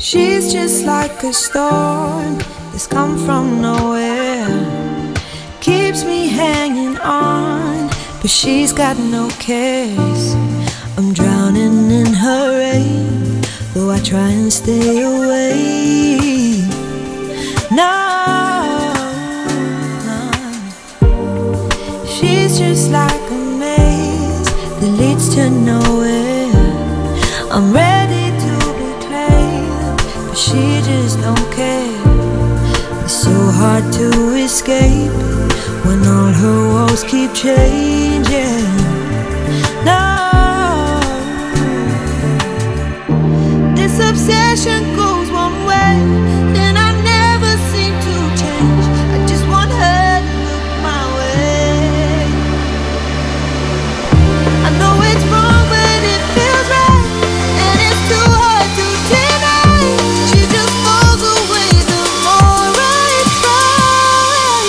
She's just like a storm that's come from nowhere. Keeps me hanging on, but she's got no cares. I'm drowning in her rain, though I try and stay away. No, she's just like a maze that leads to nowhere. I'm ready to be claimed, but she just don't care. It's so hard to escape when all her walls keep changing. No, this obsession goes one way, and I never seem to change. I just want her to look my way. I know it's wrong, but it feels right, and it's too hard to deny. She just falls away the more I try.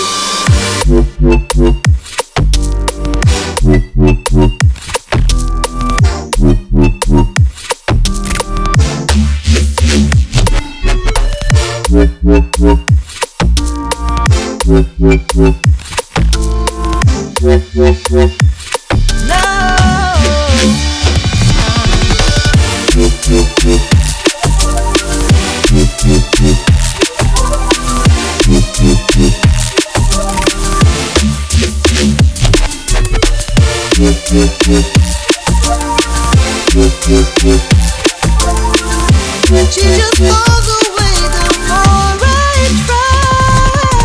She just falls away the more I try.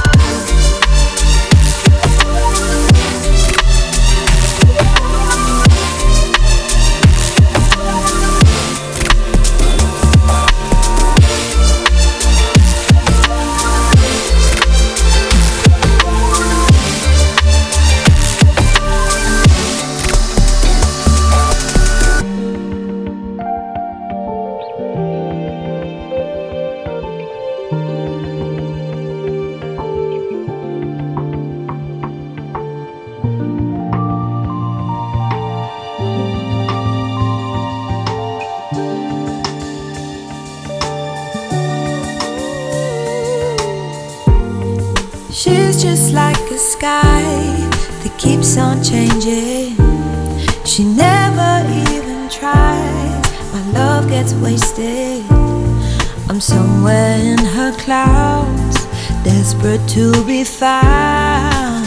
She's just like a sky that keeps on changing. She never even tries. My love gets wasted. I'm somewhere in her clouds, desperate to be found.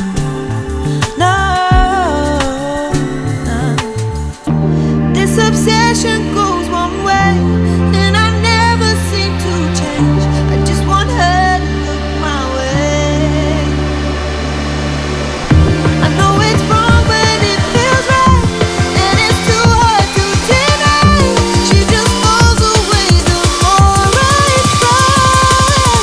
No, this obsession goes one way, and I never seem to change. I just want her to look my way. I know it's wrong, but it feels right, and it's too hard to deny. She just falls away the more I try.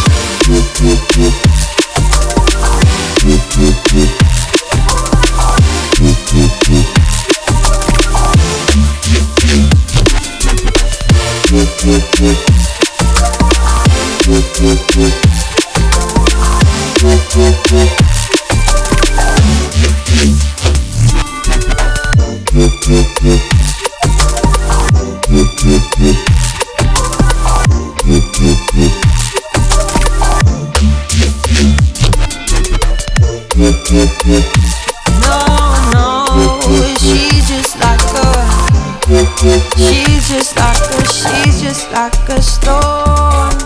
She's just like a storm.